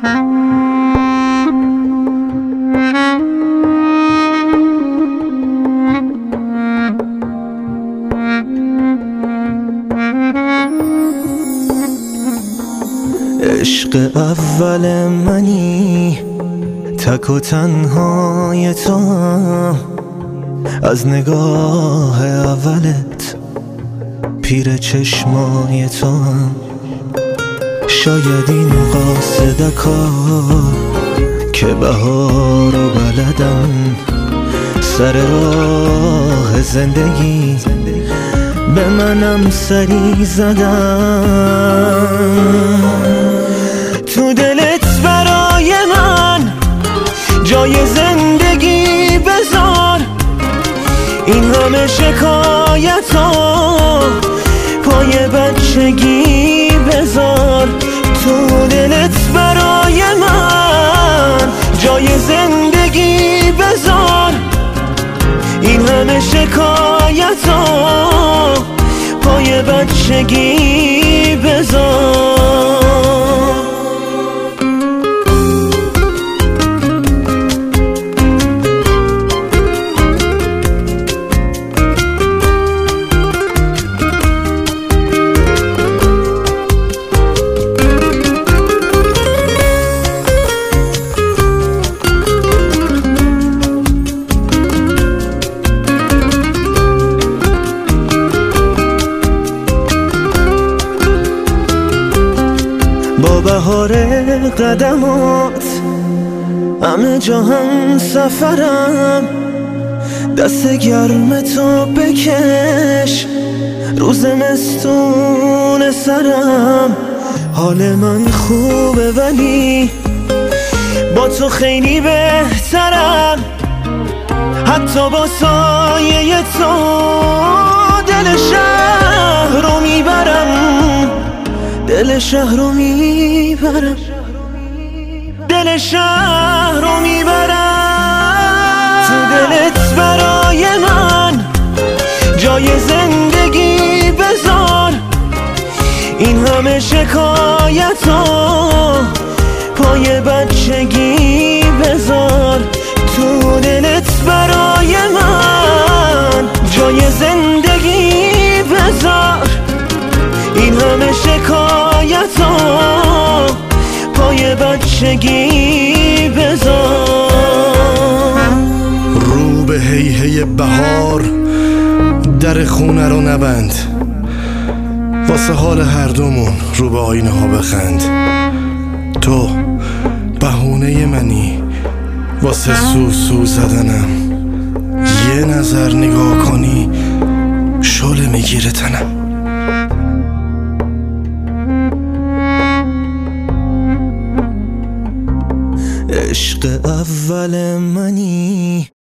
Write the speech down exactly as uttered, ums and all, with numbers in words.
عشق اول منی، تک و تنهای تو هم، از نگاه اولت پیر چشمای تو هم. شاید این قاصدکا که بهار و بلدن، سر راه زندگی به منم سری زدن. تو دلت برای من جای زندگی بذار، این همه شکایت ها پای بچگی بذار. تو دلت برای من جای زندگی بذار، این همه شکایت ها پای بچگی بذار. با بهار قدمات همه جا هم سفرم، دست گرم تو بکش روز زمستون سرم. حال من خوبه ولی با تو خیلی بهترم، حتی با سایه تو دل شهر رو میبرم، دل شهر رو میبرم، دل شهر رو میبرم. تو دلت برای من جای زندگی بذار، این همه شکایت ها پای بچگی بذار. تو دلت برای من جای زندگی بذار، این همه شکایت ها پای بچگی بذار. رو به هی هی بهار در خونه رو نبند، واسه حال هر دومون رو به آینه ها بخند. تو بهونه منی واسه سو سو زدنم، یه نظر نگاه کنی شعله میگیره تنم. عشق اول منی